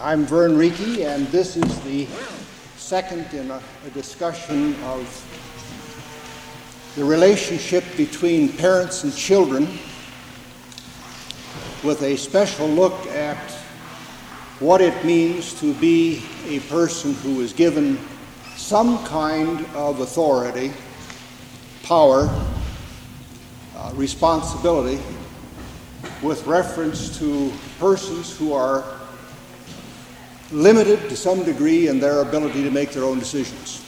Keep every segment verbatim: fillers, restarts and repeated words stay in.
I'm Vern Reekie, and this is the second in a, a discussion of the relationship between parents and children, with a special look at what it means to be a person who is given some kind of authority, power, uh, responsibility, with reference to persons who are limited to some degree in their ability to make their own decisions.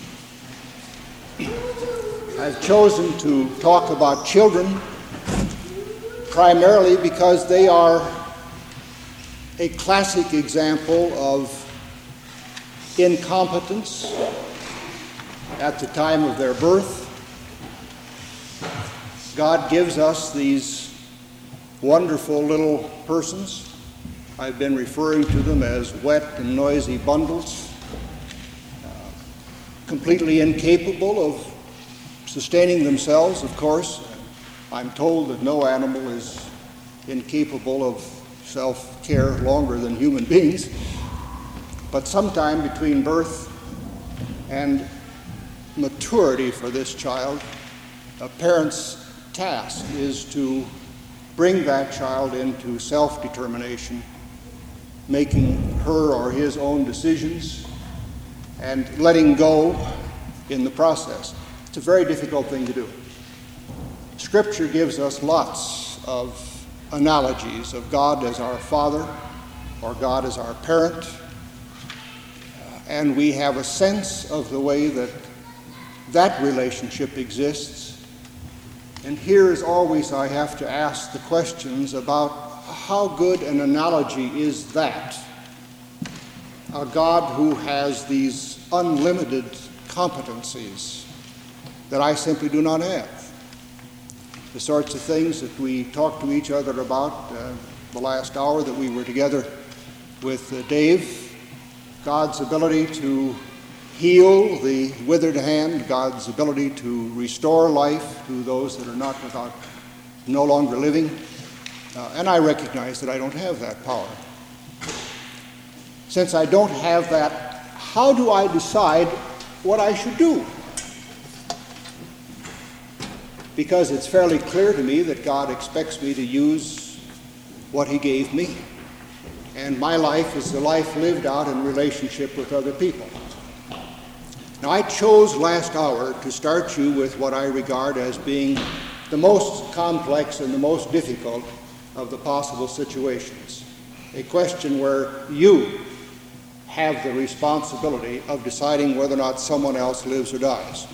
I've chosen to talk about children primarily because they are a classic example of incompetence at the time of their birth. God gives us these wonderful little persons. I've been referring to them as wet and noisy bundles, uh, completely incapable of sustaining themselves, of course. I'm told that no animal is incapable of self-care longer than human beings, but sometime between birth and maturity for this child, a parent's task is to bring that child into self-determination, making her or his own decisions and letting go in the process. It's a very difficult thing to do. Scripture gives us lots of analogies of God as our Father or God as our parent, and we have a sense of the way that that relationship exists. And here is always I have to ask the questions about how good an analogy is that? A God who has these unlimited competencies that I simply do not have. The sorts of things that we talked to each other about uh, the last hour that we were together with uh, Dave. God's ability to heal the withered hand, God's ability to restore life to those that are not without, no longer living. Uh, and I recognize that I don't have that power. Since I don't have that, how do I decide what I should do? Because it's fairly clear to me that God expects me to use what He gave me, and my life is the life lived out in relationship with other people. Now, I chose last hour to start you with what I regard as being the most complex and the most difficult of the possible situations, a question where you have the responsibility of deciding whether or not someone else lives or dies.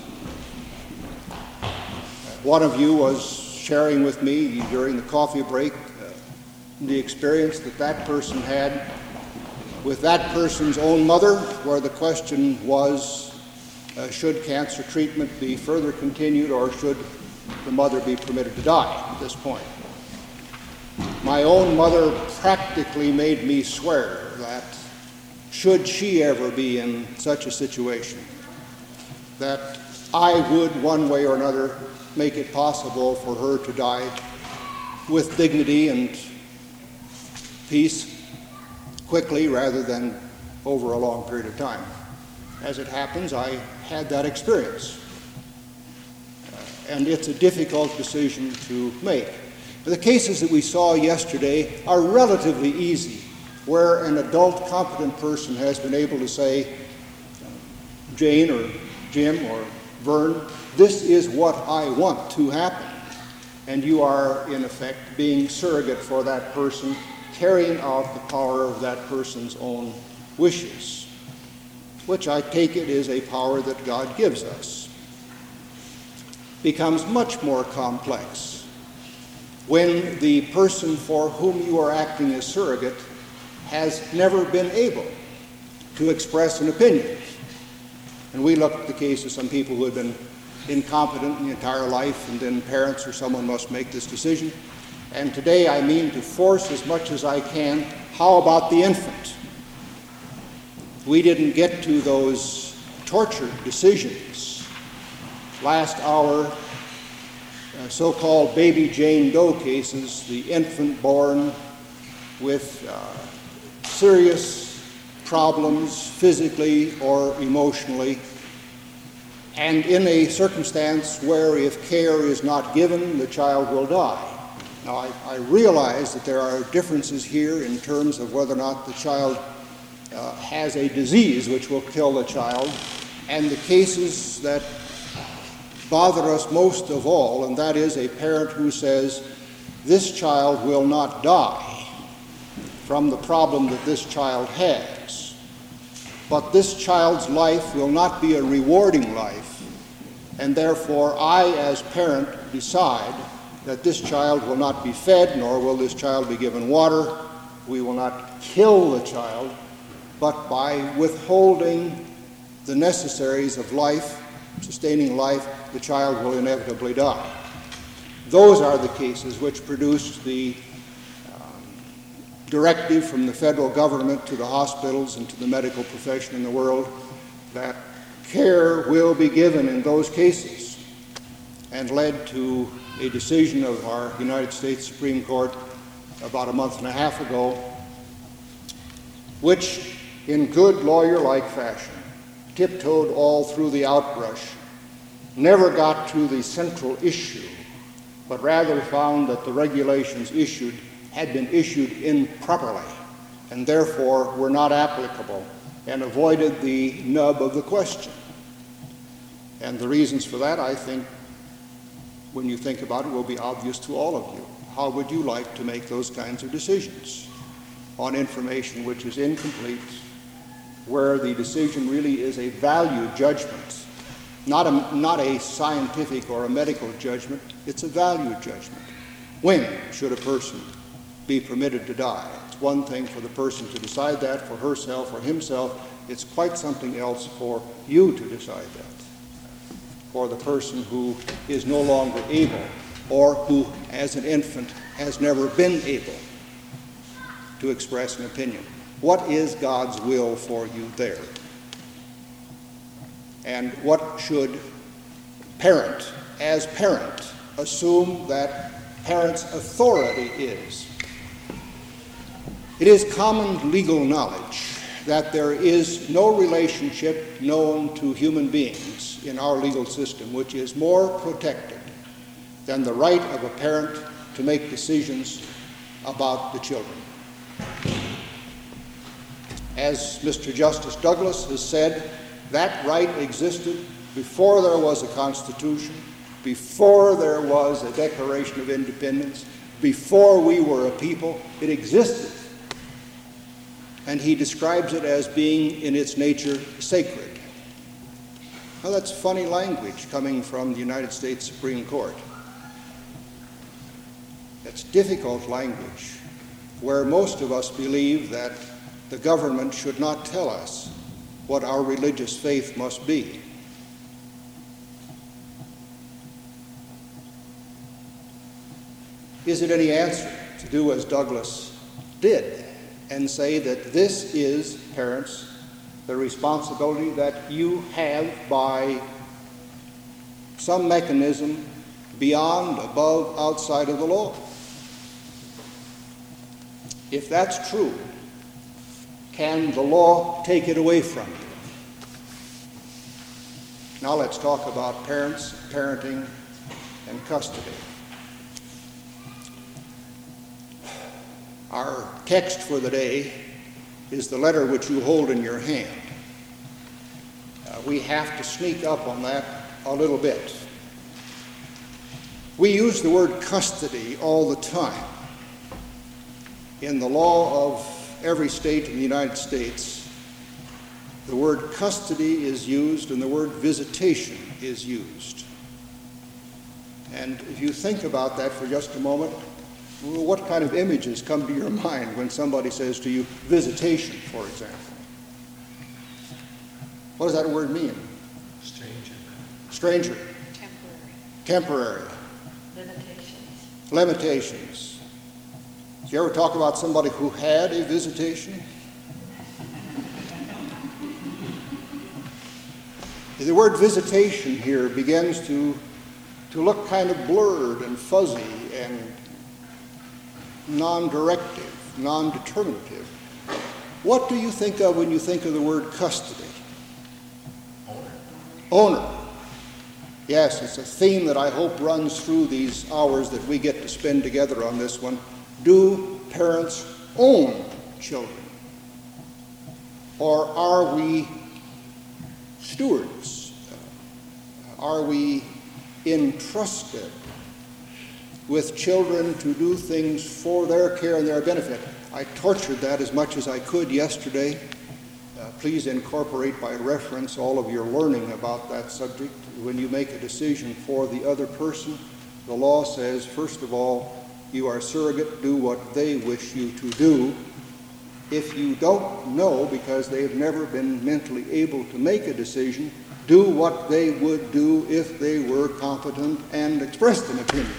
One of you was sharing with me during the coffee break uh, the experience that that person had with that person's own mother, where the question was, uh, should cancer treatment be further continued, or should the mother be permitted to die at this point? My own mother practically made me swear that should she ever be in such a situation, that I would one way or another make it possible for her to die with dignity and peace quickly rather than over a long period of time. As it happens, I had that experience. Uh, and it's a difficult decision to make. The cases that we saw yesterday are relatively easy, where an adult, competent person has been able to say, Jane or Jim or Vern, this is what I want to happen. And you are, in effect, being surrogate for that person, carrying out the power of that person's own wishes, which I take it is a power that God gives us. Becomes much more complex when the person for whom you are acting as surrogate has never been able to express an opinion. And we look at the case of some people who have been incompetent in the entire life, and then parents or someone must make this decision. And today I mean to force as much as I can, how about the infant? We didn't get to those tortured decisions. Last hour, uh, so-called baby Jane Doe cases, the infant born with uh, serious problems physically or emotionally, and in a circumstance where if care is not given, the child will die. Now, I, I realize that there are differences here in terms of whether or not the child uh, has a disease which will kill the child, and the cases that bother us most of all, and that is a parent who says, this child will not die from the problem that this child has, but this child's life will not be a rewarding life, and therefore I, as parent, decide that this child will not be fed, nor will this child be given water. We will not kill the child, but by withholding the necessaries of life, sustaining life, the child will inevitably die. Those are the cases which produced the um, directive from the federal government to the hospitals and to the medical profession in the world that care will be given in those cases, and led to a decision of our United States Supreme Court about a month and a half ago, which in good lawyer-like fashion tiptoed all through the outbrush, never got to the central issue, but rather found that the regulations issued had been issued improperly and therefore were not applicable, and avoided the nub of the question. And the reasons for that, I think, when you think about it, will be obvious to all of you. How would you like to make those kinds of decisions on information which is incomplete, where the decision really is a value judgment, not a, not a scientific or a medical judgment, it's a value judgment. When should a person be permitted to die? It's one thing for the person to decide that for herself or himself. It's quite something else for you to decide that, for the person who is no longer able, or who, as an infant, has never been able to express an opinion. What is God's will for you there? And what should parent, as parent, assume that parent's authority is? It is common legal knowledge that there is no relationship known to human beings in our legal system which is more protected than the right of a parent to make decisions about the children. As Mister Justice Douglas has said, that right existed before there was a Constitution, before there was a Declaration of Independence, before we were a people. It existed. And he describes it as being in its nature sacred. Well, that's funny language coming from the United States Supreme Court. That's difficult language, where most of us believe that the government should not tell us what our religious faith must be. Is it any answer to do as Douglas did and say that this is, parents, the responsibility that you have by some mechanism beyond, above, outside of the law? If that's true, can the law take it away from you? Now let's talk about parents, parenting, and custody. Our text for the day is the letter which you hold in your hand. Uh, we have to sneak up on that a little bit. We use the word custody all the time. In the law of every state in the United States, the word custody is used and the word visitation is used. And if you think about that for just a moment, well, what kind of images come to your mind when somebody says to you, visitation, for example? What does that word mean? Stranger. Stranger. Temporary. Temporary. Limitations. Limitations. Did you ever talk about somebody who had a visitation? The word visitation here begins to, to look kind of blurred and fuzzy and non-directive, non-determinative. What do you think of when you think of the word custody? Owner. Owner. Yes, it's a theme that I hope runs through these hours that we get to spend together on this one. Do parents own children? Or are we stewards? Are we entrusted with children to do things for their care and their benefit? I tortured that as much as I could yesterday. Uh, please incorporate by reference all of your learning about that subject. When you make a decision for the other person, the law says, first of all, you are surrogate, do what they wish you to do. If you don't know, because they've never been mentally able to make a decision, do what they would do if they were competent and expressed an opinion.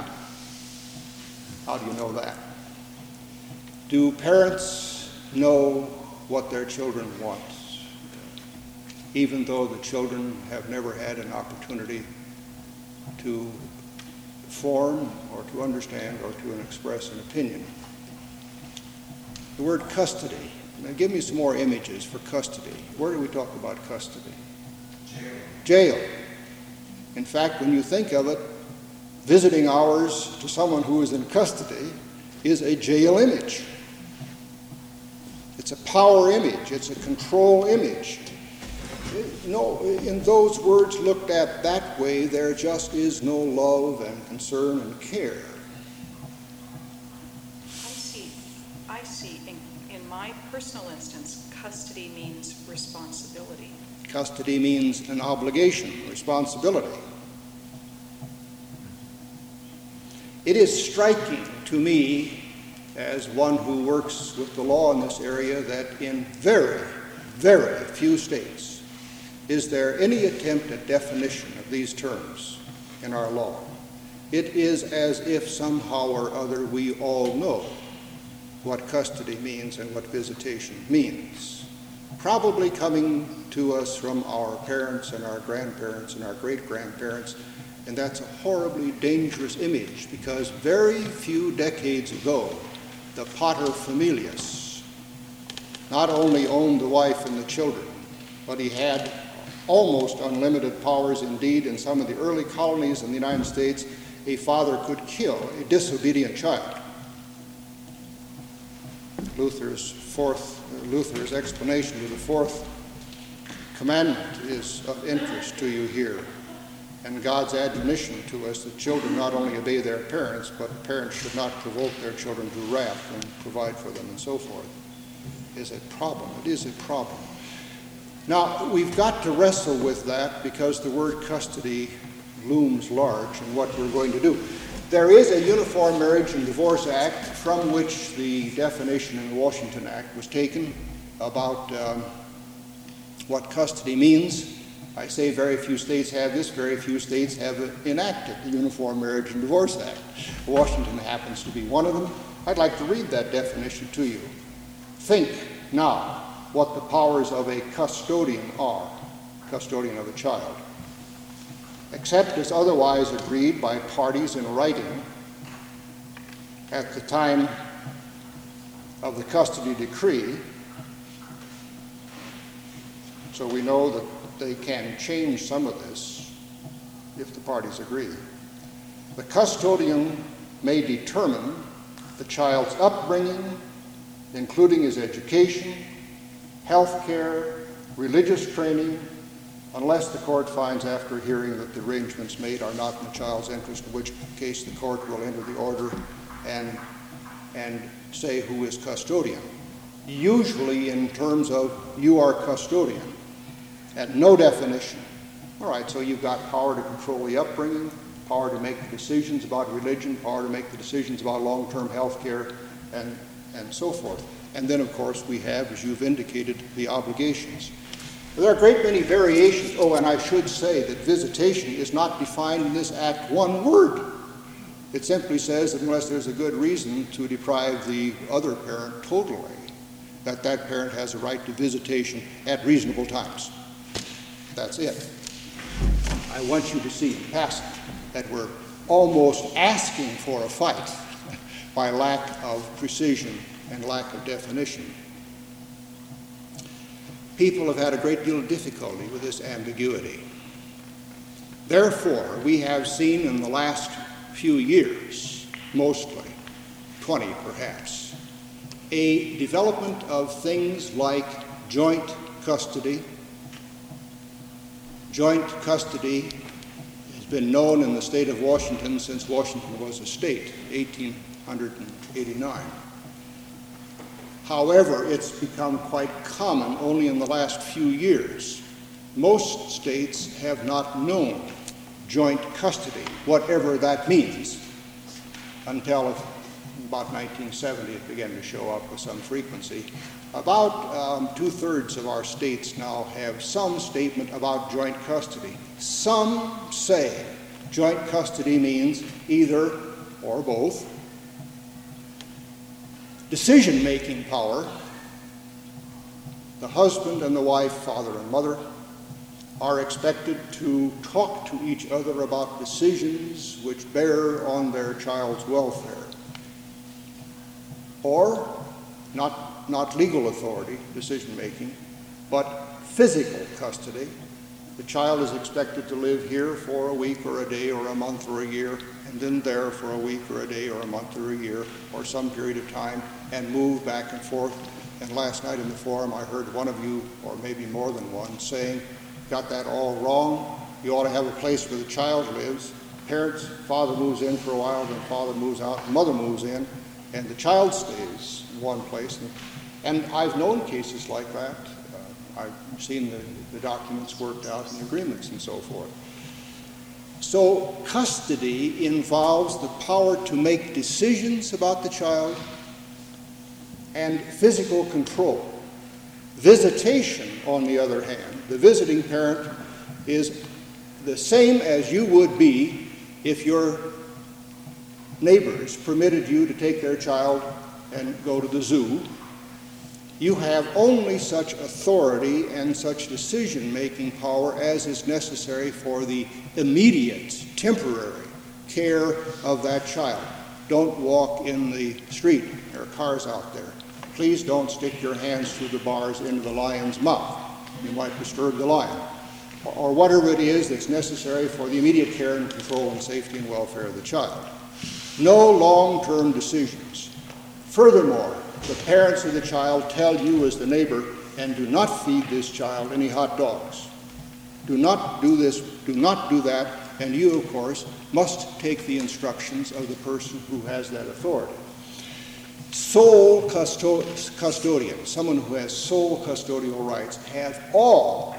How do you know that? Do parents know what their children want, even though the children have never had an opportunity to form or to understand or to express an opinion? The word custody. Now give me some more images for custody. Where do we talk about custody? Jail. Jail. In fact, when you think of it, visiting hours to someone who is in custody is a jail image. It's a power image. It's a control image. No, in those words looked at that way, there just is no love and concern and care. I see, I see, in, in my personal instance, custody means responsibility. Custody means an obligation, responsibility. It is striking to me, as one who works with the law in this area, that in very, very few states is there any attempt at definition of these terms in our law. It is as if somehow or other we all know what custody means and what visitation means, probably coming to us from our parents and our grandparents and our great-grandparents. And that's a horribly dangerous image, because very few decades ago, the pater familias not only owned the wife and the children, but he had almost unlimited powers. Indeed, in some of the early colonies in the United States, a father could kill a disobedient child. Luther's fourth, Luther's explanation of the fourth commandment is of interest to you here. And God's admonition to us that children not only obey their parents, but parents should not provoke their children to wrath and provide for them and so forth, is a problem. It is a problem. Now, we've got to wrestle with that because the word custody looms large in what we're going to do. There is a Uniform Marriage and Divorce Act from which the definition in the Washington Act was taken about um, what custody means. I say very few states have this, very few states have enacted the Uniform Marriage and Divorce Act. Washington happens to be one of them. I'd like to read that definition to you. Think now what the powers of a custodian are, custodian of a child. Except as otherwise agreed by parties in writing at the time of the custody decree, so we know that they can change some of this if the parties agree. The custodian may determine the child's upbringing, including his education, health care, religious training, unless the court finds after hearing that the arrangements made are not in the child's interest, in which case the court will enter the order and, and say who is custodian. Usually in terms of you are custodian, at no definition. All right, so you've got power to control the upbringing, power to make the decisions about religion, power to make the decisions about long-term health care, and, and so forth. And then, of course, we have, as you've indicated, the obligations. There are a great many variations. Oh, and I should say that visitation is not defined in this act one word. It simply says that unless there's a good reason to deprive the other parent totally, that that parent has a right to visitation at reasonable times. That's it. I want you to see in passing that we're almost asking for a fight by lack of precision and lack of definition. people have had a great deal of difficulty with this ambiguity. Therefore, we have seen in the last few years, mostly, twenty perhaps, a development of things like joint custody. Joint custody has been known in the state of Washington since Washington was a state, eighteen eighty-nine. However, it's become quite common only in the last few years. Most states have not known joint custody, whatever that means, until about nineteen seventy it began to show up with some frequency. About um, two-thirds of our states now have some statement about joint custody. Some say joint custody means either or both decision-making power. The husband and the wife, father and mother, are expected to talk to each other about decisions which bear on their child's welfare. Or, not, not legal authority, decision-making, but physical custody. The child is expected to live here for a week or a day or a month or a year, and then there for a week or a day or a month or a year or some period of time, and move back and forth. And last night in the forum I heard one of you, or maybe more than one, saying, got that all wrong. You ought to have a place where the child lives. Parents, father moves in for a while, then father moves out, mother moves in, and the child stays in one place. And, and I've known cases like that. Uh, I've seen the, the documents worked out and agreements and so forth. So custody involves the power to make decisions about the child and physical control. Visitation, on the other hand, the visiting parent is the same as you would be if your neighbors permitted you to take their child and go to the zoo. You have only such authority and such decision-making power as is necessary for the immediate, temporary care of that child. Don't walk in the street. There are cars out there. Please don't stick your hands through the bars into the lion's mouth. You might disturb the lion. Or whatever it is that's necessary for the immediate care and control and safety and welfare of the child. No long-term decisions. Furthermore, the parents of the child tell you as the neighbor, and do not feed this child any hot dogs. Do not do this, do not do that, and you, of course, must take the instructions of the person who has that authority. Sole custo- custodian, someone who has sole custodial rights, have all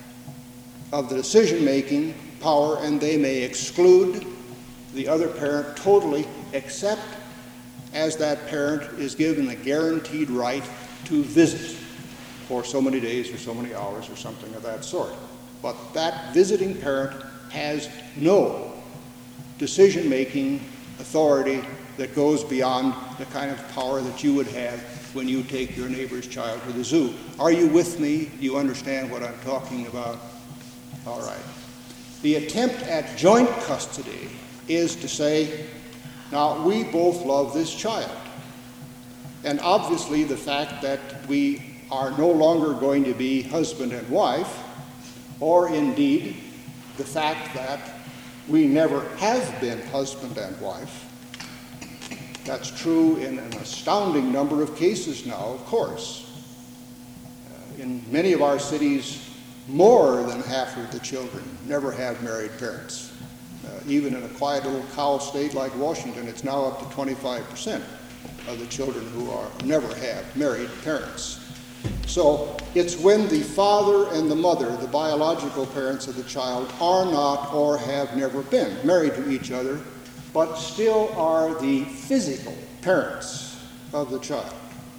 of the decision-making power, and they may exclude the other parent totally, except as that parent is given a guaranteed right to visit for so many days or so many hours or something of that sort. But that visiting parent has no decision-making authority that goes beyond the kind of power that you would have when you take your neighbor's child to the zoo. Are you with me? Do you understand what I'm talking about? All right. The attempt at joint custody is to say, now, we both love this child. And obviously the fact that we are no longer going to be husband and wife, or indeed the fact that we never have been husband and wife. That's true in an astounding number of cases now, of course. Uh, in many of our cities, more than half of the children never have married parents. Uh, even in a quiet little cow state like Washington, it's now up to twenty-five percent of the children who are never have married parents. So it's when the father and the mother, the biological parents of the child, are not or have never been married to each other, but still are the physical parents of the child.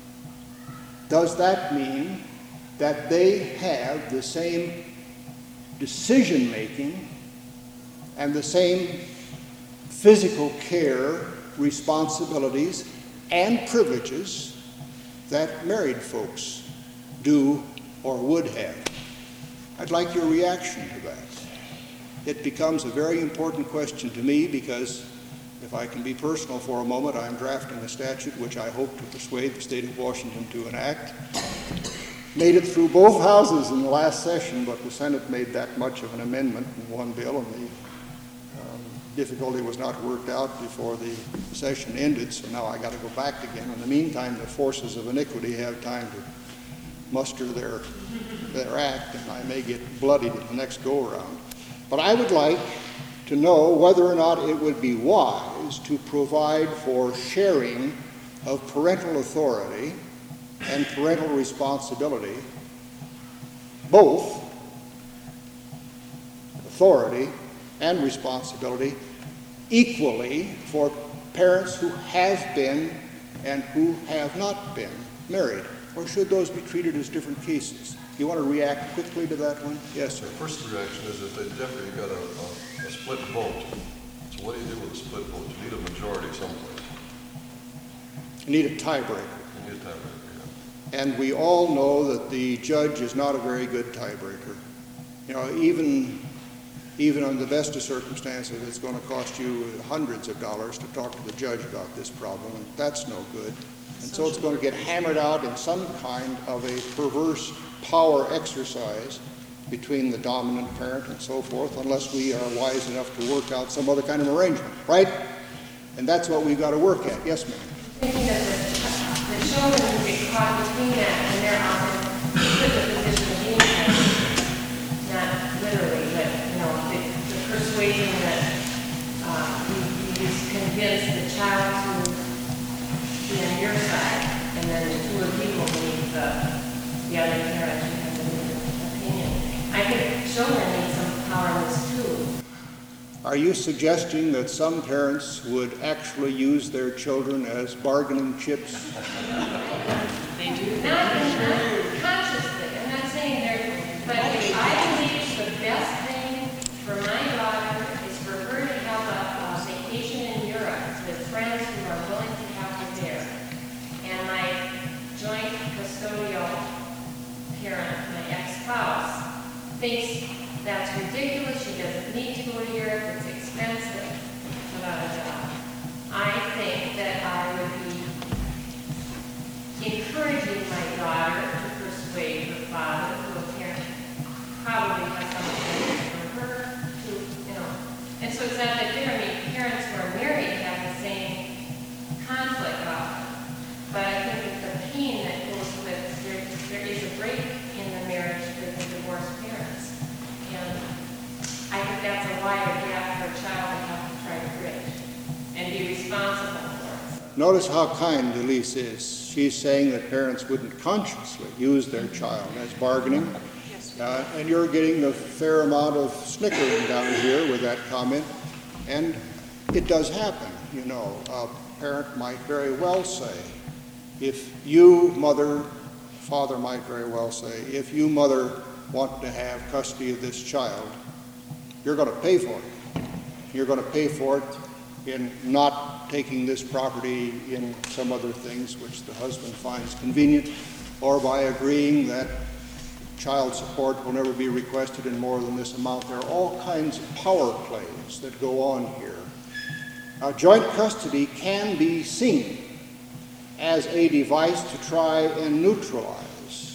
Does that mean that they have the same decision-making and the same physical care, responsibilities, and privileges that married folks do or would have? I'd like your reaction to that. It becomes a very important question to me because, if I can be personal for a moment, I'm drafting a statute which I hope to persuade the state of Washington to enact. made it through both houses in the last session, but the Senate made that much of an amendment in one bill, and the um, difficulty was not worked out before the session ended, so now I got to go back again. In the meantime, the forces of iniquity have time to muster their, their act, and I may get bloodied at the next go-around. But I would like to know whether or not it would be wise to provide for sharing of parental authority and parental responsibility, both authority and responsibility, equally for parents who have been and who have not been married? Or should those be treated as different cases? You want to react quickly to that one? Yes, sir. The first reaction is that they definitely got a, a, a split vote. So what do you do with a split vote? You need a majority someplace. You need a tiebreaker. You need a tiebreaker, yeah. And we all know that the judge is not a very good tiebreaker. You know, even, even under the best of circumstances, it's going to cost you hundreds of dollars to talk to the judge about this problem, and that's no good. And so it's going to get hammered out in some kind of a perverse power exercise between the dominant parent and so forth, unless we are wise enough to work out some other kind of arrangement, right? And that's what we've got to work at. Yes, ma'am. Thinking that the, the children who get caught between that, and they're often put in the position of being parents, not literally, but, you know, the, the persuasion that uh, you, you just convince the child to be on your side, and then the two of you will believe the, the other parent who has a different opinion. I think children need some power in this too. Are you suggesting that some parents would actually use their children as bargaining chips? They do. Not, not consciously. I'm not saying they're, but I believe the best thing for my daughter is for her to have a, a vacation in Europe with friends who are willing to have her there. And my joint custodial parent, my ex-spouse, thinks that's ridiculous. She doesn't need to go to Europe. It's expensive. Blah, blah, blah. I think that I would be encouraging my daughter to persuade her father, who apparently probably has something for her to, you know. And so it's not that there. I mean, parents who are married have the same conflict often. But I think that the pain that goes with there, there is a break in the marriage with the divorced parents. And I think that's a wider gap for a child to have to try to bridge and be responsible for it. Notice how kind Elise is. She's saying that parents wouldn't consciously use their child as bargaining. Yes. Uh, and you're getting a fair amount of snickering down here with that comment. And it does happen, you know. A parent might very well say, if you, mother, father might very well say, if you, mother, want to have custody of this child, you're going to pay for it. You're going to pay for it in not taking this property in some other things which the husband finds convenient, or by agreeing that child support will never be requested in more than this amount. There are all kinds of power plays that go on here. Now, joint custody can be seen as a device to try and neutralize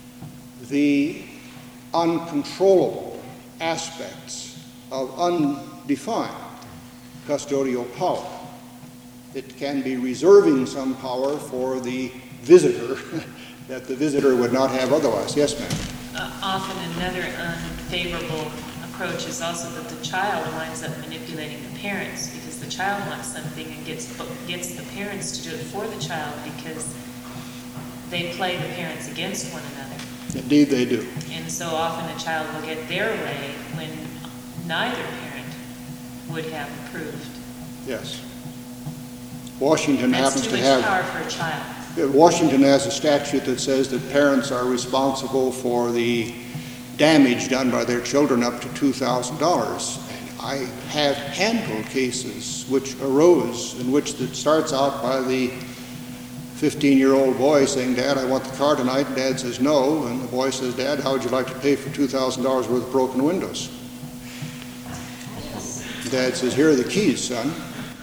the uncontrollable aspects of undefined custodial power. It can be reserving some power for the visitor that the visitor would not have otherwise. Yes, ma'am. Uh, often another unfavorable approach is also that the child winds up manipulating the parents because the child wants something and gets gets the parents to do it for the child because they play the parents against one another. Indeed they do. And so often a child will get their way when neither parent would have approved. Yes. Washington That's happens too to much have... power for a child. Washington has a statute that says that parents are responsible for the damage done by their children up to two thousand dollars. I have handled cases which arose in which it starts out by the fifteen-year-old boy saying, Dad, I want the car tonight. Dad says no. And the boy says, Dad, how would you like to pay for two thousand dollars worth of broken windows? Dad says, here are the keys, son.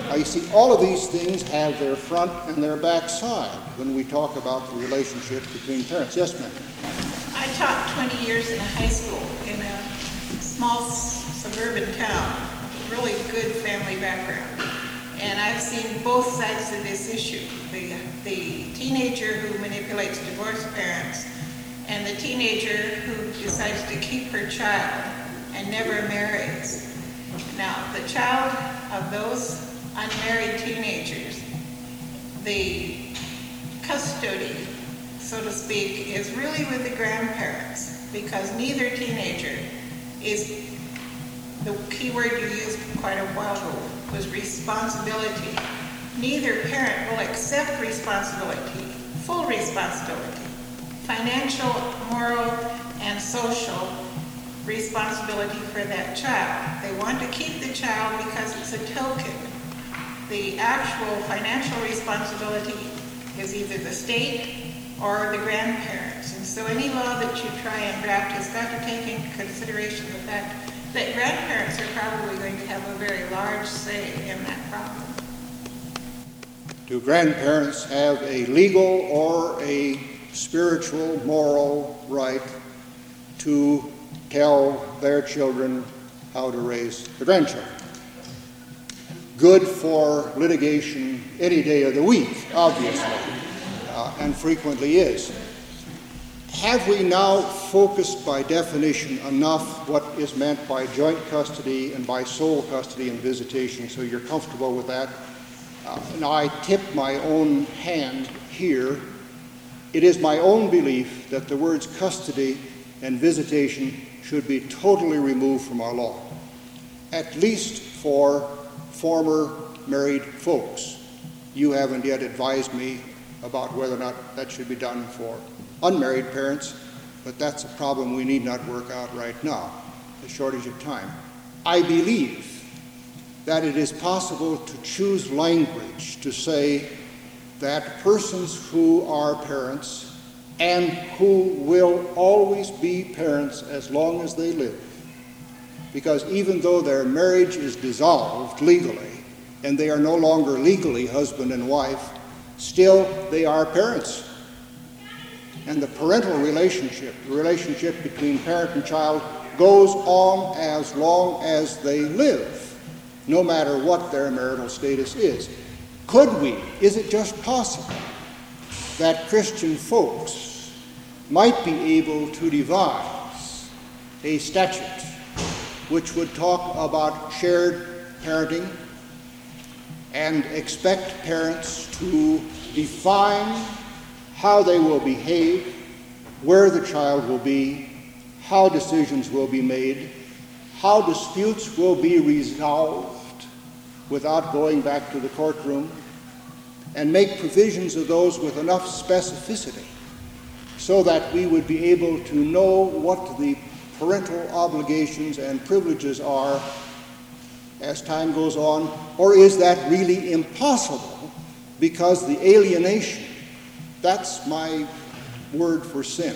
I see all of these things have their front and their back side when we talk about the relationship between parents. Yes, ma'am? I taught twenty years in a high school in a small s- suburban town, really good family background. And I've seen both sides of this issue. The, the teenager who manipulates divorced parents and the teenager who decides to keep her child and never marries. Now, the child of those unmarried teenagers, the custody, so to speak, is really with the grandparents, because neither teenager is, the key word you used quite a while ago was responsibility. Neither parent will accept responsibility, full responsibility, financial, moral, and social responsibility for that child. They want to keep the child because it's a token. The actual financial responsibility is either the state or the grandparents. And so any law that you try and draft has got to take into consideration the fact that grandparents are probably going to have a very large say in that problem. Do grandparents have a legal or a spiritual, moral right to tell their children how to raise the grandchildren? Good for litigation any day of the week, obviously, uh, and frequently is. Have we now focused by definition enough what is meant by joint custody and by sole custody and visitation, so you're comfortable with that? Uh, now, I tip my own hand here. It is my own belief that the words custody and visitation should be totally removed from our law, at least for former married folks. You haven't yet advised me about whether or not that should be done for unmarried parents, but that's a problem we need not work out right now, the shortage of time. I believe that it is possible to choose language to say that persons who are parents and who will always be parents as long as they live, because even though their marriage is dissolved legally and they are no longer legally husband and wife, still they are parents. And the parental relationship, the relationship between parent and child, goes on as long as they live, no matter what their marital status is. Could we, is it just possible that Christian folks might be able to devise a statute which would talk about shared parenting and expect parents to define how they will behave, where the child will be, how decisions will be made, how disputes will be resolved without going back to the courtroom, and make provisions of those with enough specificity so that we would be able to know what the parental obligations and privileges are as time goes on? Or is that really impossible because the alienation, that's my word for sin,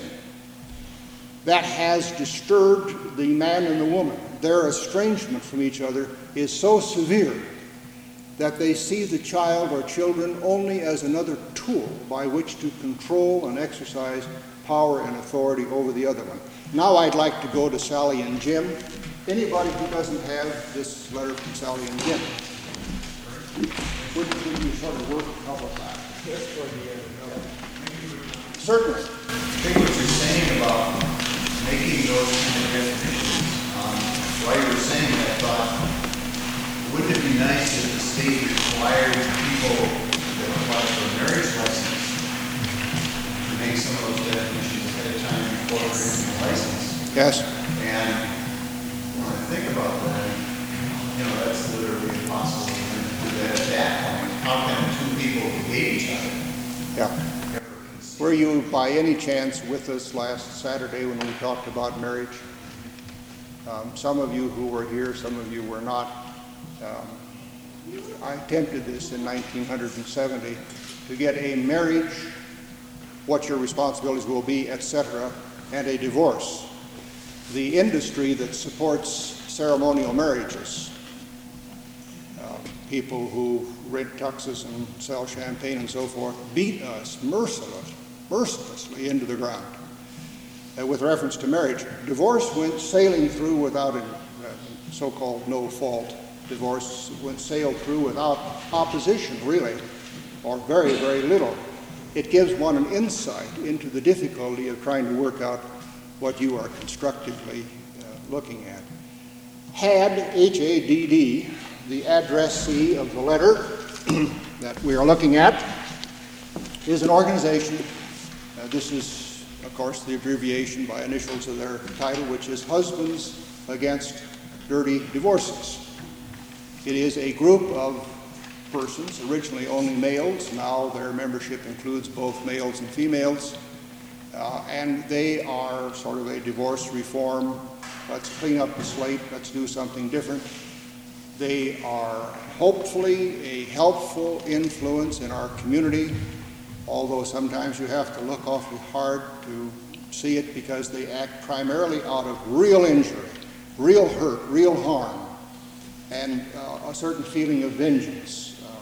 that has disturbed the man and the woman, their estrangement from each other is so severe that they see the child or children only as another tool by which to control and exercise power and authority over the other one. Now I'd like to go to Sally and Jim. Anybody who doesn't have this letter from Sally and Jim, would, would you sort of work a couple of that? Certainly. I think what you're saying about making those kind of definitions, um, while you were saying that, I thought, wouldn't it be nice if the state required people that apply for a marriage license to make some of those definitions ahead of time before they're in the license? Yes. And when I think about that, you know, that's literally impossible to do that at that point. How can two people hate each other? Yeah. Were you by any chance with us last Saturday when we talked about marriage? Um, some of you who were here, some of you were not. Um, I attempted this in nineteen seventy to get a marriage, what your responsibilities will be, et cetera, and a divorce. The industry that supports ceremonial marriages, uh, people who rent tuxes and sell champagne and so forth, beat us merciless, mercilessly into the ground. Uh, with reference to marriage, divorce went sailing through without a uh, so-called no-fault divorce, went sailed through without opposition, really, or very, very little. It gives one an insight into the difficulty of trying to work out what you are constructively uh, looking at. Had, H A D D, the addressee of the letter that we are looking at, is an organization. Uh, this is, of course, the abbreviation by initials of their title, which is Husbands Against Dirty Divorces. It is a group of persons, originally only males. Now their membership includes both males and females. Uh, and they are sort of a divorce reform, let's clean up the slate, let's do something different. They are hopefully a helpful influence in our community, although sometimes you have to look awfully hard to see it because they act primarily out of real injury, real hurt, real harm, and uh, a certain feeling of vengeance. Uh,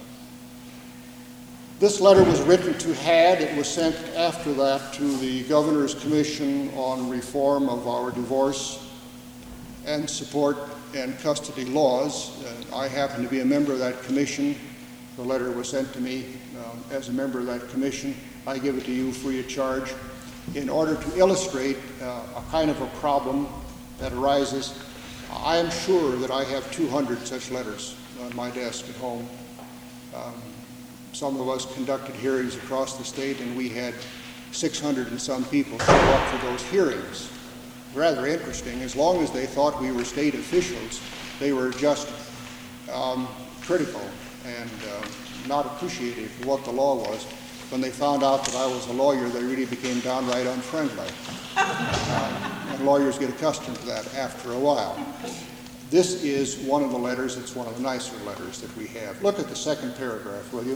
this letter was written to H A D. It was sent after that to the Governor's Commission on Reform of our Divorce and Support and Custody Laws. Uh, I happen to be a member of that commission. The letter was sent to me um, as a member of that commission. I give it to you free of charge in order to illustrate uh, a kind of a problem that arises. I am sure that I have two hundred such letters on my desk at home. Um, some of us conducted hearings across the state, and we had six hundred and some people show up for those hearings. Rather interesting. As long as they thought we were state officials, they were just um, critical and uh, not appreciative of what the law was. When they found out that I was a lawyer, they really became downright unfriendly. Uh, and lawyers get accustomed to that after a while. This is one of the letters. It's one of the nicer letters that we have. Look at the second paragraph, will you?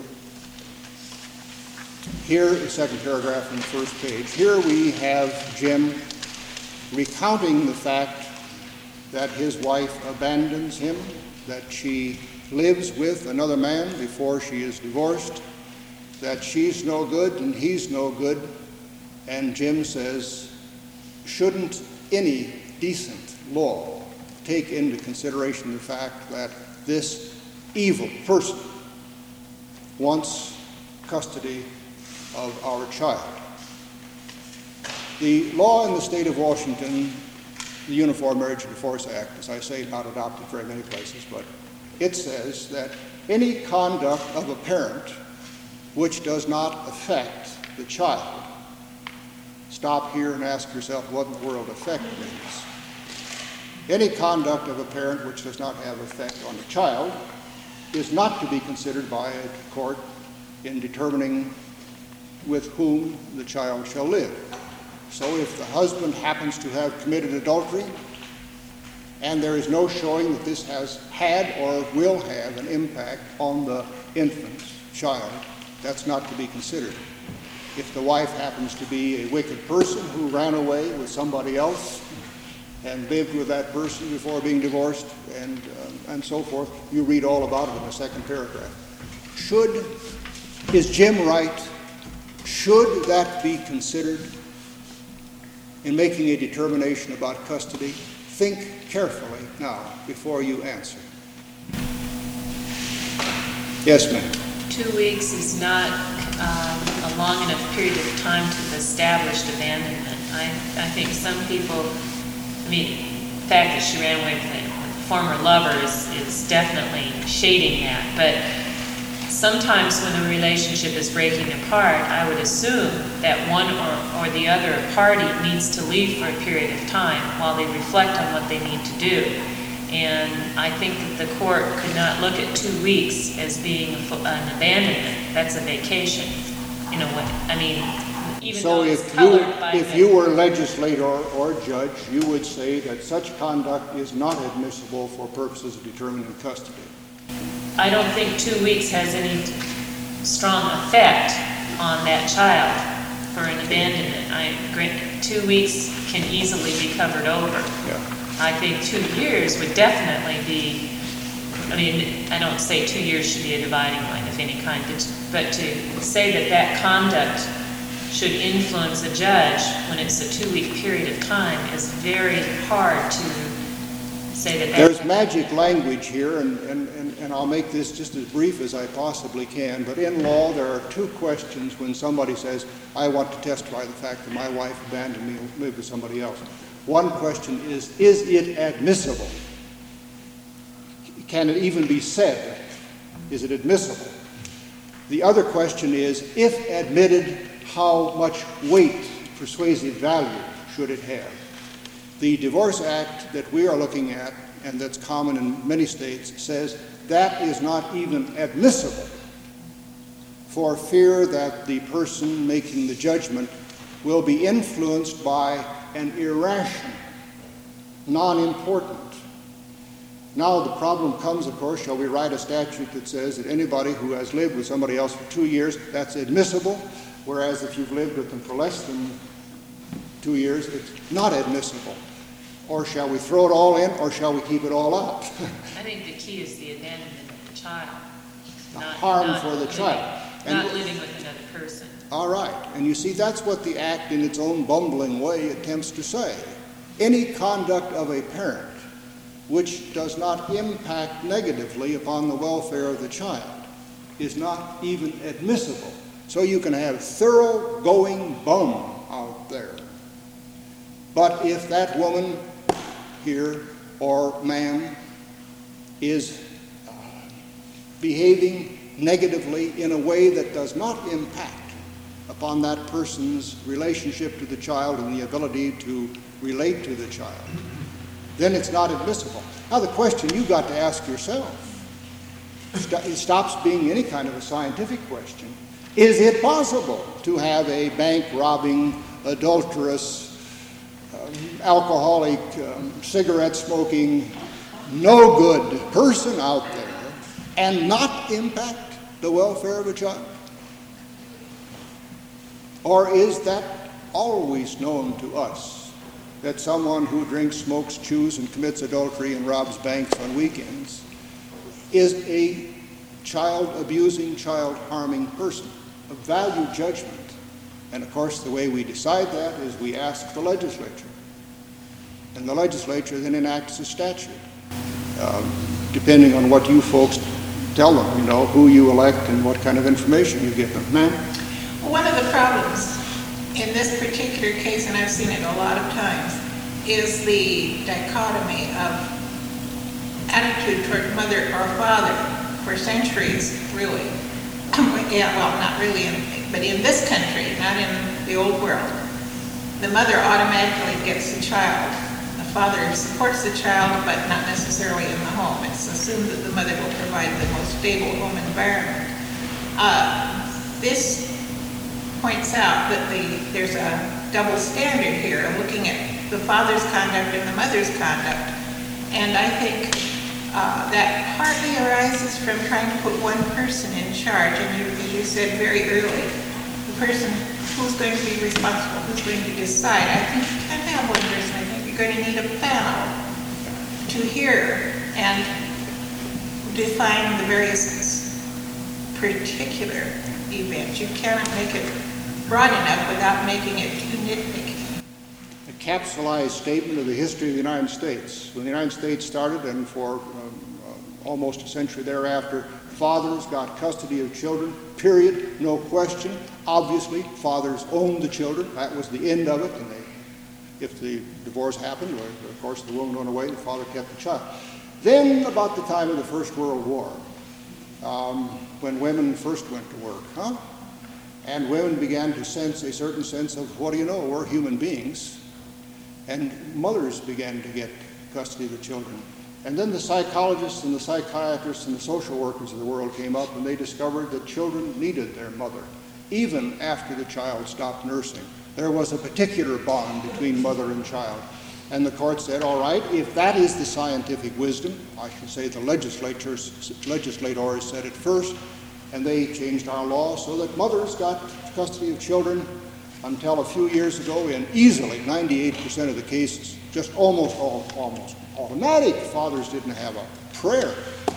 Here, the second paragraph on the first page. Here we have Jim recounting the fact that his wife abandons him, that she lives with another man before she is divorced, that she's no good and he's no good. And Jim says, shouldn't any decent law take into consideration the fact that this evil person wants custody of our child? The law in the state of Washington, the Uniform Marriage and Divorce Act, as I say, not adopted very many places, but it says that any conduct of a parent which does not affect the child, stop here and ask yourself what in the world affect means. Any conduct of a parent which does not have effect on the child is not to be considered by a court in determining with whom the child shall live. So if the husband happens to have committed adultery and there is no showing that this has had or will have an impact on the infant child, that's not to be considered. If the wife happens to be a wicked person who ran away with somebody else and lived with that person before being divorced and, uh, and so forth, you read all about it in the second paragraph. Should, is Jim right? Should that be considered in making a determination about custody? Think carefully now before you answer. Yes, ma'am. Two weeks is not um, a long enough period of time to establish abandonment. I, I think some people, I mean, the fact that she ran away with a former lover is, is definitely shading that, but sometimes when the relationship is breaking apart, I would assume that one or, or the other party needs to leave for a period of time while they reflect on what they need to do. And I think that the court could not look at two weeks as being a, an abandonment. That's a vacation. You know what, I mean, even so though it's if colored you, by if the, you were legislator or judge, you would say that such conduct is not admissible for purposes of determining custody. I don't think two weeks has any strong effect on that child for an abandonment. I grant two weeks can easily be covered over. Yeah. I think two years would definitely be I mean, I don't say two years should be a dividing line of any kind, but, but to say that that conduct should influence a judge when it's a two-week period of time is very hard to say that that... There's magic language here, and, and, and, and I'll make this just as brief as I possibly can, but in law there are two questions when somebody says, I want to testify the fact that my wife abandoned me and lived with somebody else. One question is, is it admissible? Can it even be said? Is it admissible? The other question is, if admitted, how much weight, persuasive value, should it have? The Divorce Act that we are looking at, and that's common in many states, says that is not even admissible for fear that the person making the judgment will be influenced by an irrational, non-important. Now the problem comes, of course, shall we write a statute that says that anybody who has lived with somebody else for two years, that's admissible, whereas if you've lived with them for less than two years, it's not admissible. Or shall we throw it all in, or shall we keep it all out? I think the key is the abandonment of the child. The not, harm not for the living, child. Not And- living with another person. All right, and you see, that's what the Act in its own bumbling way attempts to say. Any conduct of a parent which does not impact negatively upon the welfare of the child is not even admissible. So you can have thoroughgoing bum out there. But if that woman here or man is uh, behaving negatively in a way that does not impact upon that person's relationship to the child and the ability to relate to the child, then it's not admissible. Now the question you've got to ask yourself, st- it stops being any kind of a scientific question. Is it possible to have a bank-robbing, adulterous, um, alcoholic, um, cigarette-smoking, no-good person out there and not impact the welfare of a child? Or is that always known to us, that someone who drinks, smokes, chews, and commits adultery and robs banks on weekends is a child-abusing, child-harming person? A value judgment. And of course, the way we decide that is we ask the legislature. And the legislature then enacts a statute, um, depending on what you folks tell them, you know, who you elect and what kind of information you give them. Ma'am? One of the problems in this particular case, and I've seen it a lot of times, is the dichotomy of attitude toward mother or father for centuries, really. Yeah, well, not really, in, but in this country, not in the old world. The mother automatically gets the child. The father supports the child, but not necessarily in the home. It's assumed that the mother will provide the most stable home environment. Uh, this points out that the, there's a double standard here, looking at the father's conduct and the mother's conduct. And I think uh, that partly arises from trying to put one person in charge. And you, as you said very early, the person who's going to be responsible, who's going to decide. I think you can't have one person. I think you're going to need a panel to hear and define the various particular events. You cannot make it broad enough without making it too nitpicky. A capsulized statement of the history of the United States. When the United States started, and for um, uh, almost a century thereafter, fathers got custody of children, period, no question. Obviously, fathers owned the children. That was the end of it. And they, if the divorce happened, or of course the woman went away, the father kept the child. Then, about the time of the First World War, um, when women first went to work, huh? And women began to sense a certain sense of, what do you know, we're human beings. And mothers began to get custody of the children. And then the psychologists and the psychiatrists and the social workers of the world came up, and they discovered that children needed their mother, even after the child stopped nursing. There was a particular bond between mother and child. And the court said, all right, if that is the scientific wisdom, I should say the legislators, legislators said it first, and they changed our law so that mothers got custody of children until a few years ago in easily ninety-eight percent of the cases, just almost all, almost automatic. Fathers didn't have a prayer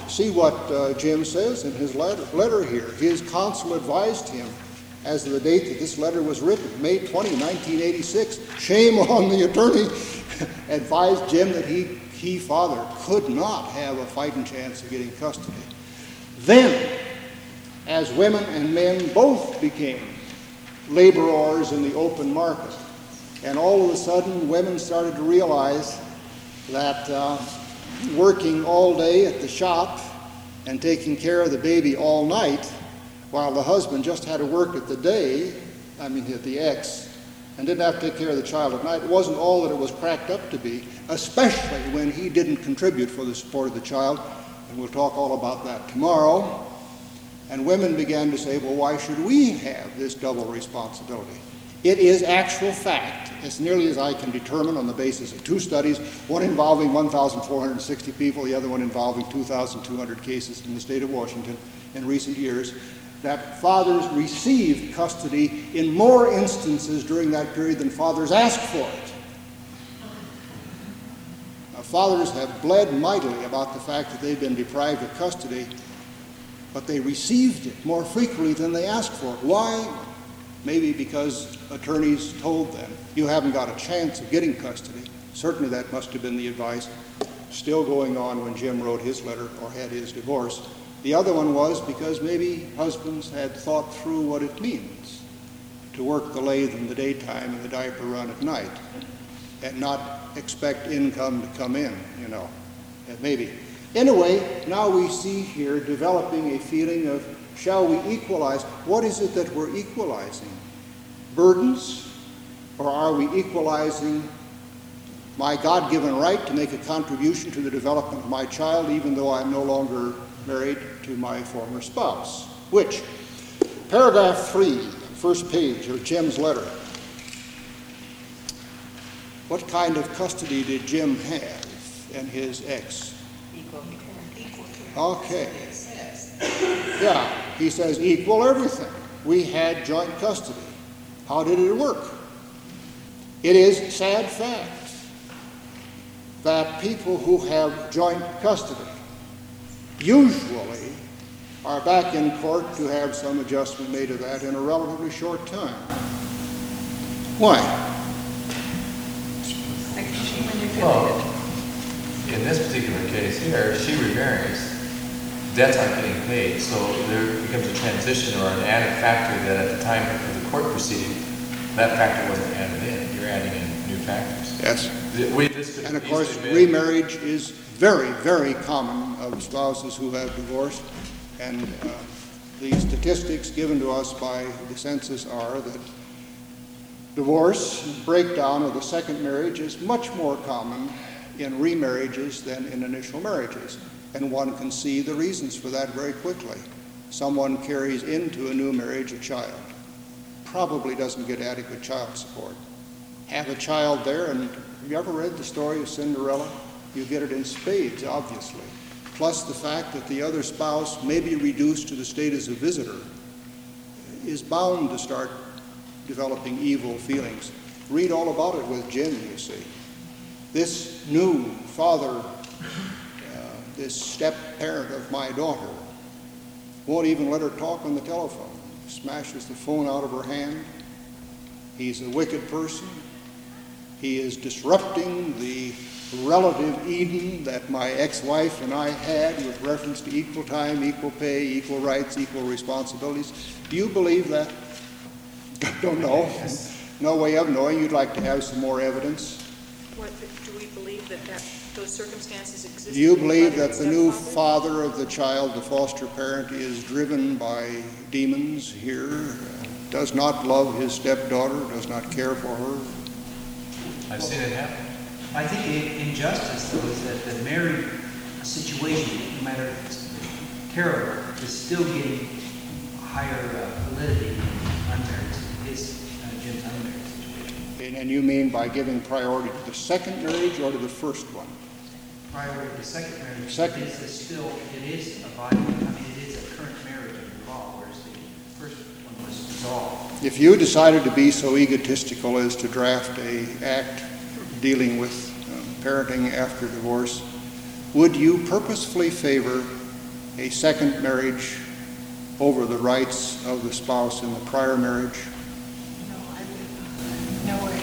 see what uh, Jim says in his letter, letter here. His counsel advised him, as of the date that this letter was written, May twentieth, nineteen eighty-six, shame on the attorney, advised Jim that he, he, father, could not have a fighting chance of getting custody. Then, as women and men both became laborers in the open market, and all of a sudden women started to realize that uh, working all day at the shop and taking care of the baby all night, while the husband just had to work at the day, I mean at the ex, and didn't have to take care of the child at night, it wasn't all that it was cracked up to be, especially when he didn't contribute for the support of the child, and we'll talk all about that tomorrow. And women began to say, well, why should we have this double responsibility? It is actual fact, as nearly as I can determine on the basis of two studies, one involving one thousand four hundred sixty people, the other one involving two thousand two hundred cases in the state of Washington in recent years, that fathers received custody in more instances during that period than fathers asked for it. Now, fathers have bled mightily about the fact that they've been deprived of custody, but they received it more frequently than they asked for it. Why? Maybe because attorneys told them, you haven't got a chance of getting custody. Certainly that must have been the advice still going on when Jim wrote his letter or had his divorce. The other one was because maybe husbands had thought through what it means to work the lathe in the daytime and the diaper run at night and not expect income to come in, you know, and maybe. Anyway, now we see here developing a feeling of, shall we equalize? What is it that we're equalizing? Burdens? Or are we equalizing my God-given right to make a contribution to the development of my child, even though I'm no longer married to my former spouse? Which? Paragraph three, first page of Jim's letter. What kind of custody did Jim have and his ex? Equal, equal, Okay. Yeah, he says equal everything. We had joint custody. How did it work? It is sad fact that people who have joint custody usually are back in court to have some adjustment made of that in a relatively short time. Why? Well, in this particular case here, she remarries, debts aren't getting paid, so there becomes a transition or an added factor that at the time of the court proceeding, that factor wasn't added in. You're adding in new factors. Yes. The way this could And of have course, easily been- remarriage is very, very common of spouses who have divorced. And uh, the statistics given to us by the census are that divorce, breakdown of the second marriage is much more common in remarriages than in initial marriages. And one can see the reasons for that very quickly. Someone carries into a new marriage a child, probably doesn't get adequate child support. Have a child there, and have you ever read the story of Cinderella? You get it in spades, obviously. Plus the fact that the other spouse may be reduced to the state as a visitor is bound to start developing evil feelings. Read all about it with Jim, you see. This new father, uh, this step-parent of my daughter, won't even let her talk on the telephone. Smashes the phone out of her hand. He's a wicked person. He is disrupting the relative Eden that my ex-wife and I had with reference to equal time, equal pay, equal rights, equal responsibilities. Do you believe that? Don't know. No way of knowing. You'd like to have some more evidence. What, do we believe that, that those circumstances exist? Do you believe that the new father of the child, the foster parent, is driven by demons here, does not love his stepdaughter, does not care for her? I've seen it happen. I think the injustice, though, is that the married situation, no matter if it's terrible, is still getting higher uh, validity than unmarried, his, uh, Jim's unmarried situation. And, and you mean by giving priority to the second marriage or to the first one? Priority to the second marriage. Second. It is still, it is a viable, I mean, it is a current marriage under law, whereas the first one was dissolved. If you decided to be so egotistical as to draft a act dealing with um, parenting after divorce, would you purposefully favor a second marriage over the rights of the spouse in the prior marriage? No, I would, no way.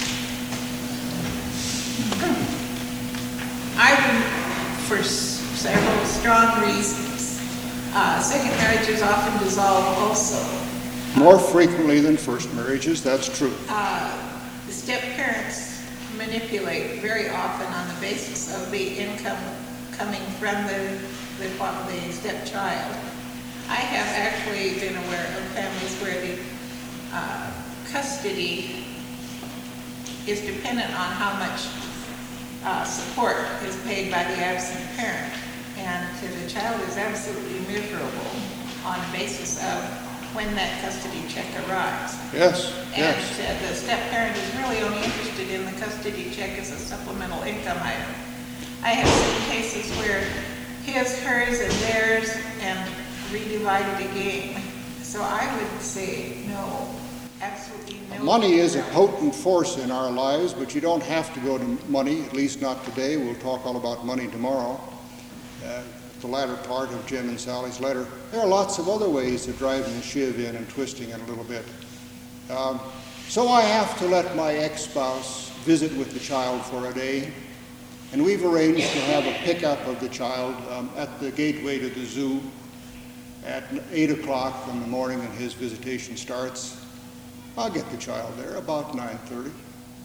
I would, for s- several strong reasons. Uh, second marriages often dissolve also. More frequently than first marriages, that's true. Uh, the step-parents manipulate very often on the basis of the income coming from the, the, the stepchild. I have actually been aware of families where the uh, custody is dependent on how much uh, support is paid by the absent parent, and to the child is absolutely miserable on the basis of when that custody check arrives. Yes, And yes. uh, the step-parent is really only interested in the custody check as a supplemental income item. I have seen cases where his, hers, and theirs, and redivided again. So I would say no, absolutely no. Money is a potent force in our lives, but you don't have to go to money, at least not today. We'll talk all about money tomorrow. Uh, the latter part of Jim and Sally's letter. There are lots of other ways of driving the shiv in and twisting it a little bit. Um, so I have to let my ex-spouse visit with the child for a day, and we've arranged to have a pickup of the child um, at the gateway to the zoo at eight o'clock in the morning when his visitation starts. I'll get the child there about nine thirty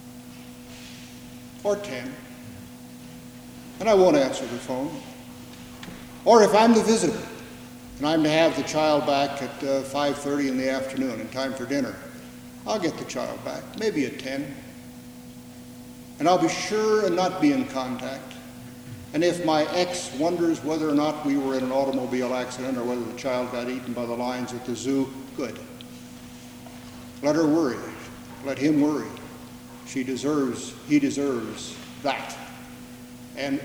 or ten, and I won't answer the phone. Or if I'm the visitor and I'm to have the child back at uh, five thirty in the afternoon in time for dinner, I'll get the child back, maybe at ten. And I'll be sure and not be in contact. And if my ex wonders whether or not we were in an automobile accident or whether the child got eaten by the lions at the zoo, good. Let her worry. Let him worry. She deserves, he deserves that. And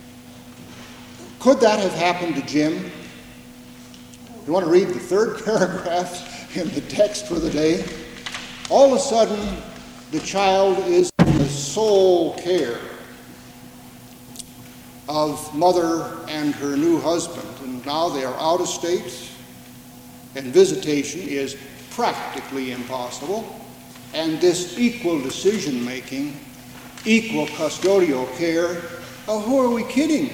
could that have happened to Jim? You want to read the third paragraph in the text for the day? All of a sudden, the child is in the sole care of mother and her new husband, and now they are out of state, and visitation is practically impossible, and this equal decision-making, equal custodial care, oh, who are we kidding?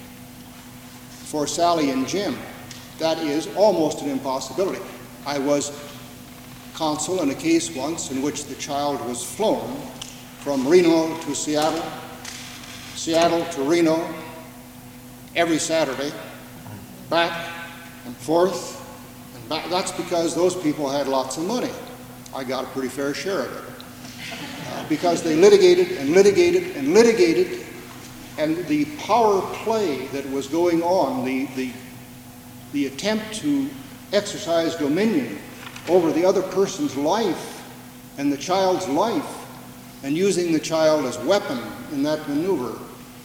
For Sally and Jim, that is almost an impossibility. I was counsel in a case once in which the child was flown from Reno to Seattle, Seattle to Reno, every Saturday, back and forth, and back. That's because those people had lots of money. I got a pretty fair share of it. Uh, because they litigated and litigated and litigated, and the power play that was going on, the, the, the attempt to exercise dominion over the other person's life and the child's life, and using the child as weapon in that maneuver.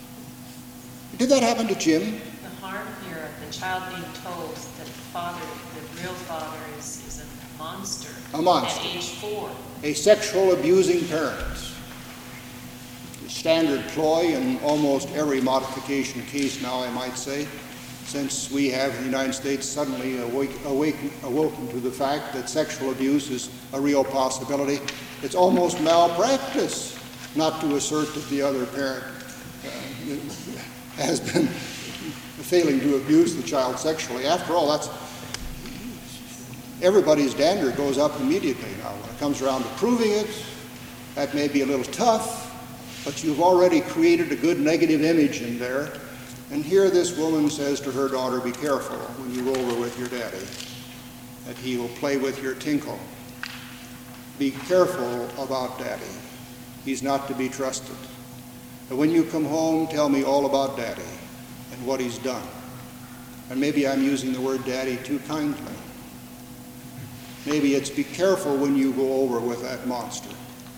Did that happen to Jim? The harm here of the child being told that the father, the real father, is, is a monster. A monster. At age four. A sexual abusing parent. The standard ploy in almost every modification case now, I might say, since we have in the United States suddenly awake, awaken, awoken to the fact that sexual abuse is a real possibility. It's almost malpractice not to assert that the other parent uh, has been failing to abuse the child sexually. After all, that's everybody's dander goes up immediately now. When it comes around to proving it, that may be a little tough, but you've already created a good negative image in there. And here this woman says to her daughter, be careful when you go over with your daddy, that he will play with your tinkle. Be careful about daddy. He's not to be trusted. And when you come home, tell me all about daddy and what he's done. And maybe I'm using the word daddy too kindly. Maybe it's be careful when you go over with that monster.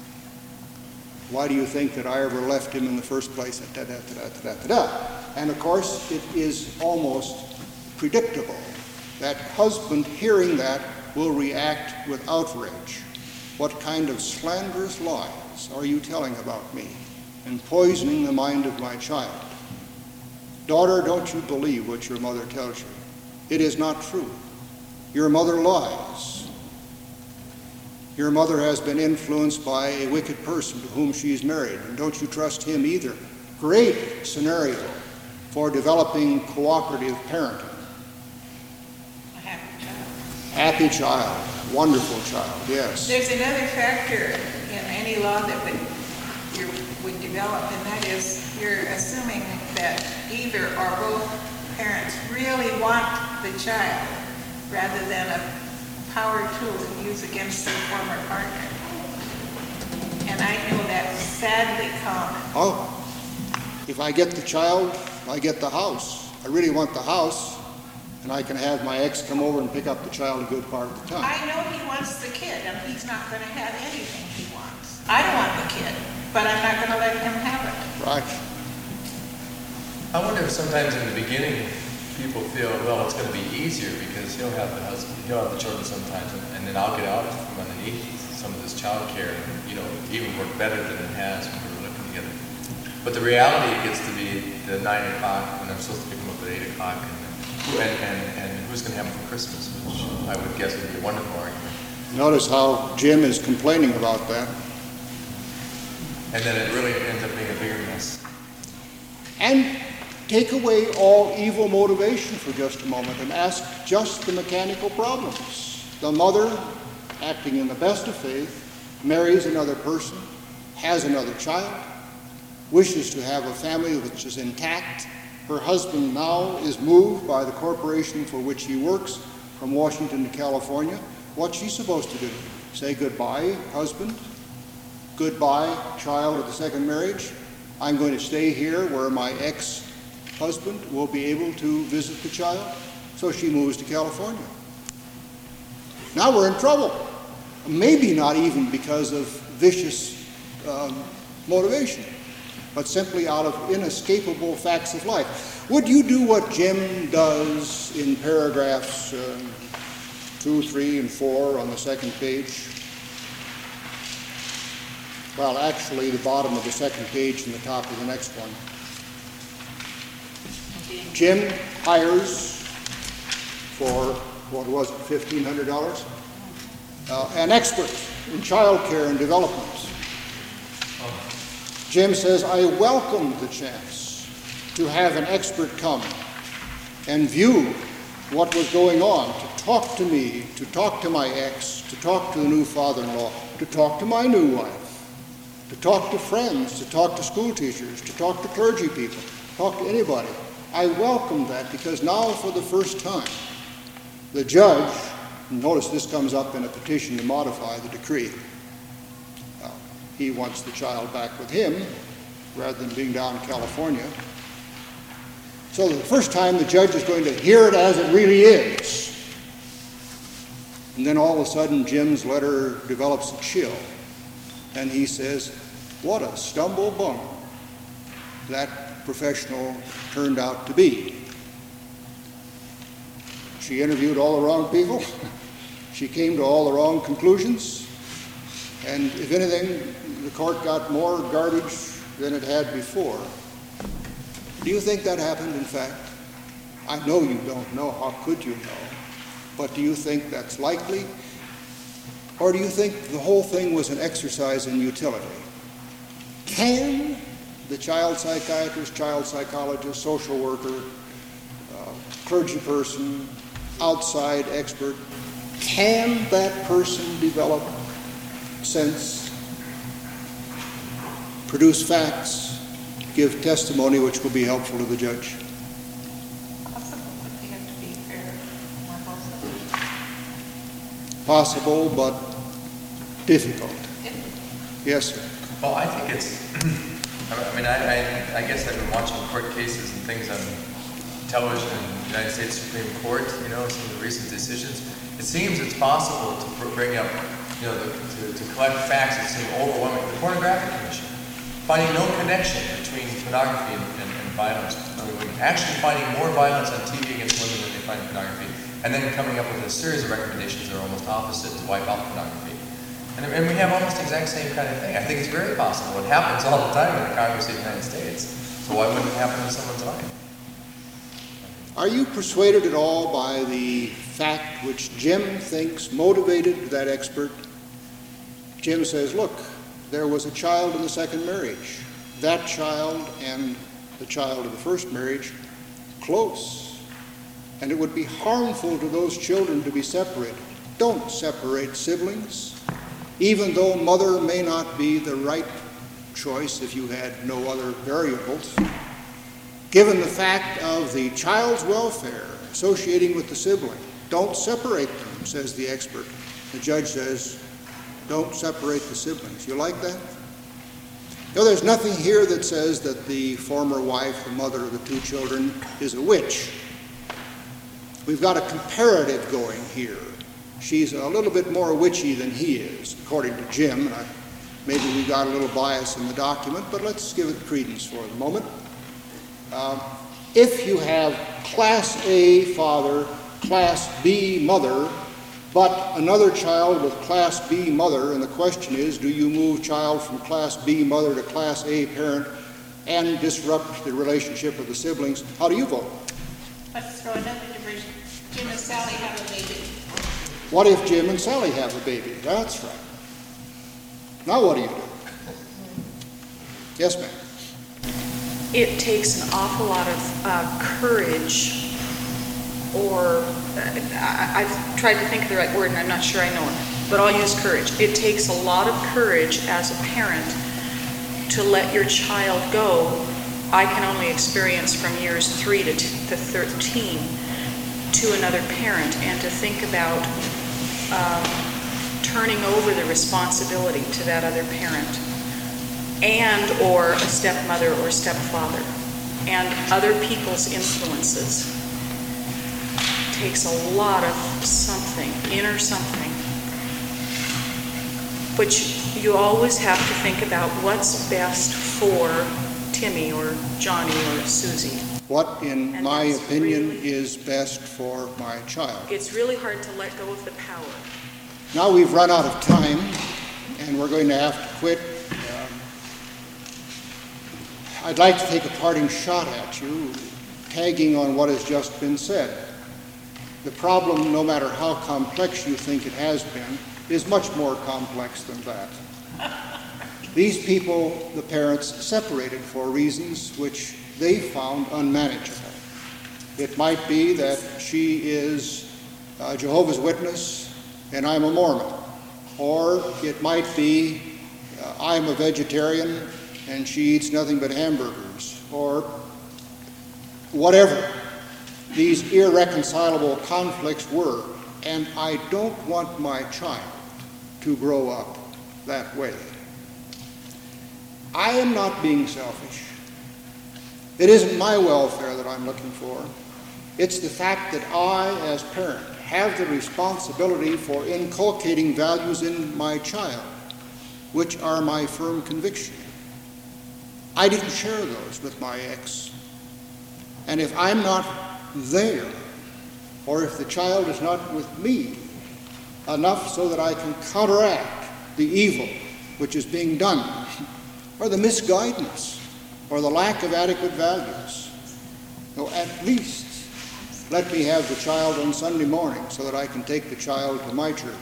Why do you think that I ever left him in the first place? Da, da, da, da, da, da. And of course, it is almost predictable that husband hearing that will react with outrage. What kind of slanderous lies are you telling about me and poisoning the mind of my child? Daughter, don't you believe what your mother tells you. It is not true. Your mother lies. Your mother has been influenced by a wicked person to whom she's married, and don't you trust him either. Great scenario for developing cooperative parenting. A happy child. Happy child, wonderful child, yes. There's another factor in any law that would, you would develop, and that is you're assuming that either or both parents really want the child rather than a power tool to use against their former partner. And I know that's sadly common. Oh, if I get the child, I get the house. I really want the house, and I can have my ex come over and pick up the child a good part of the time. I know he wants the kid, and he's not going to have anything he wants. I don't want the kid, but I'm not going to let him have it. Right. I wonder if sometimes in the beginning, people feel, well, it's going to be easier because he'll have the husband, he'll have the children sometimes, and, and then I'll get out from underneath some of this child care and, you know, even work better than it has when we were living together. But the reality gets to be the nine o'clock when I'm supposed to pick him up at eight o'clock, and, and, and, and who's going to have him for Christmas, which I would guess would be a wonderful argument. Notice how Jim is complaining about that. And then it really ends up being a bigger mess. And take away all evil motivation for just a moment and ask just the mechanical problems. The mother, acting in the best of faith, marries another person, has another child, wishes to have a family which is intact. Her husband now is moved by the corporation for which he works from Washington to California. What's she supposed to do? Say goodbye, husband? Goodbye, child of the second marriage? I'm going to stay here where my ex-husband will be able to visit the child. So she moves to California. Now we're in trouble. Maybe not even because of vicious um, motivation, but simply out of inescapable facts of life. Would you do what Jim does in paragraphs uh, two, three, and four on the second page? Well, actually, the bottom of the second page and the top of the next one. Jim hires for, what was it, fifteen hundred dollars? Uh, an expert in child care and development. Jim says, I welcome the chance to have an expert come and view what was going on, to talk to me, to talk to my ex, to talk to the new father-in-law, to talk to my new wife, to talk to friends, to talk to school teachers, to talk to clergy people, talk to anybody. I welcome that because now for the first time, the judge, notice this comes up in a petition to modify the decree. Now, he wants the child back with him rather than being down in California. So the first time the judge is going to hear it as it really is. And then all of a sudden Jim's letter develops a chill. And he says, what a stumble bum that professional turned out to be. She interviewed all the wrong people. She came to all the wrong conclusions. And if anything, the court got more garbage than it had before. Do you think that happened, in fact? I know you don't know. How could you know? But do you think that's likely? Or do you think the whole thing was an exercise in utility? Can the child psychiatrist, child psychologist, social worker, uh, clergy person, outside expert, can that person develop sense, produce facts, give testimony which will be helpful to the judge? Possible, but they have to be fair on both sides. Possible, but difficult. Yes, sir. Well, I think it's, I mean, I, I, I guess I've been watching court cases and things on television in the United States Supreme Court, you know, some of the recent decisions. It seems it's possible to bring up, you know, the, to, to collect facts that seem overwhelming. The Pornographic Commission, finding no connection between pornography and, and, and violence. I mean, actually finding more violence on T V against women than they find pornography. And then coming up with a series of recommendations that are almost opposite to wipe out pornography. And, and we have almost the exact same kind of thing. I think it's very possible. It happens all the time in the Congress of the United States. So why wouldn't it happen in someone's life? Are you persuaded at all by the fact which Jim thinks motivated that expert? Jim says, look, there was a child in the second marriage. That child and the child of the first marriage, close. And it would be harmful to those children to be separated. Don't separate siblings, even though mother may not be the right choice if you had no other variables. Given the fact of the child's welfare associating with the sibling, don't separate them, says the expert. The judge says, don't separate the siblings. You like that? No, there's nothing here that says that the former wife, the mother of the two children, is a witch. We've got a comparative going here. She's a little bit more witchy than he is, according to Jim. And I, maybe we got a little bias in the document, but let's give it credence for the moment. Uh, if you have Class A father, Class B mother, but another child with Class B mother, and the question is, do you move child from Class B mother to Class A parent and disrupt the relationship of the siblings? How do you vote? Let's throw another diversion. Jim and Sally have a baby. What if Jim and Sally have a baby? That's right. Now what do you do? Yes, ma'am. It takes an awful lot of uh, courage, or uh, I, I've tried to think of the right word and I'm not sure I know it, but I'll use courage. It takes a lot of courage as a parent to let your child go. I can only experience from years three to, t- to thirteen to another parent, and to think about um, turning over the responsibility to that other parent, and or a stepmother or stepfather, and other people's influences. Takes a lot of something, inner something. But you, you always have to think about what's best for Timmy or Johnny or Susie. What, in And my that's opinion, really- is best for my child? It's really hard to let go of the power. Now we've run out of time, and we're going to have to quit. Um, I'd like to take a parting shot at you, tagging on what has just been said. The problem, no matter how complex you think it has been, is much more complex than that. These people, the parents, separated for reasons which they found unmanageable. It might be that she is a Jehovah's Witness and I'm a Mormon. Or it might be uh, I'm a vegetarian and she eats nothing but hamburgers. Or whatever these irreconcilable conflicts were. And I don't want my child to grow up that way. I am not being selfish. It isn't my welfare that I'm looking for. It's the fact that I, as parent, have the responsibility for inculcating values in my child, which are my firm conviction. I didn't share those with my ex. And if I'm not there, or if the child is not with me enough so that I can counteract the evil which is being done, or the misguidance, or the lack of adequate values, no, at least let me have the child on Sunday morning so that I can take the child to my church.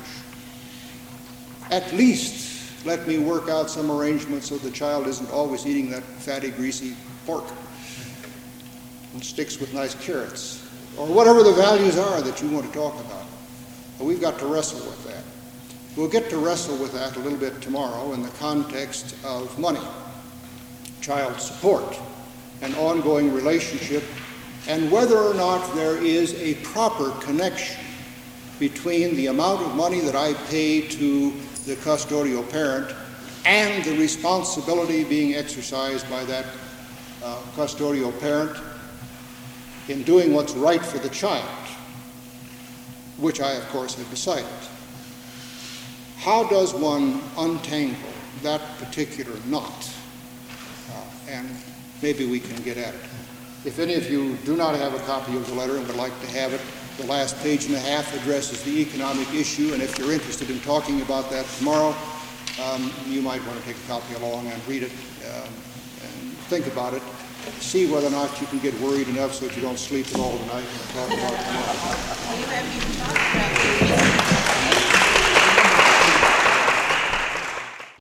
At least let me work out some arrangement so the child isn't always eating that fatty, greasy pork and sticks with nice carrots, or whatever the values are that you want to talk about. But we've got to wrestle with that. We'll get to wrestle with that a little bit tomorrow in the context of money, child support, an ongoing relationship, and whether or not there is a proper connection between the amount of money that I pay to the custodial parent and the responsibility being exercised by that uh, custodial parent in doing what's right for the child, which I, of course, have decided. How does one untangle that particular knot? Uh, and maybe we can get at it. If any of you do not have a copy of the letter and would like to have it, the last page and a half addresses the economic issue, and if you're interested in talking about that tomorrow, um, you might want to take a copy along and read it um, and think about it. see whether or not you can get worried enough so that you don't sleep at all tonight and talk about tomorrow. You haven't even talked about the